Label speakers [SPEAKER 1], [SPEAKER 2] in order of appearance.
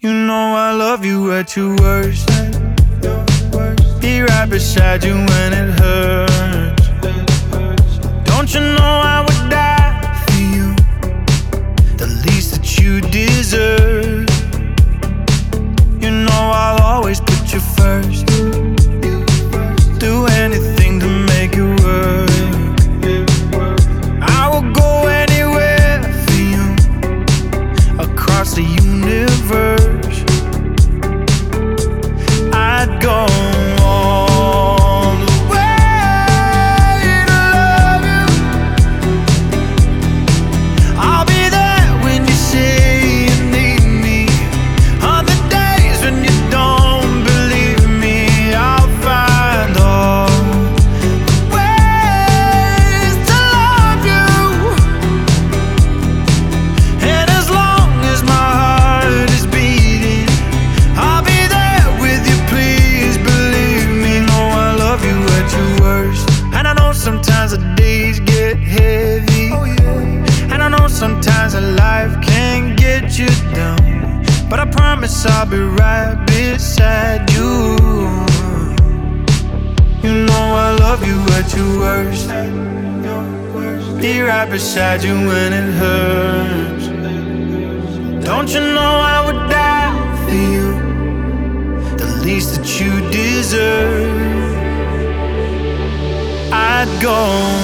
[SPEAKER 1] You know I love you at your worst. Be right beside you when it hurts. Don't you know I would die for you, the least that you deserve. You know I'll always put you first. Do anything to make it work. I will go anywhere for you, across the universe. I'd go all the way to love you. I'll be there when you say you need me. On the days when you don't believe me, I'll find all the ways to love you. And as long as my heart is beating, I'll be there with you, please believe me. No, I love you at your worst. And I know sometimes the days get heavy, and I know sometimes life can get you down, but I promise I'll be right beside you. You know I love you at your worst. Be right beside you when it hurts. Don't you know I would die for you, the least that you deserve. I'd go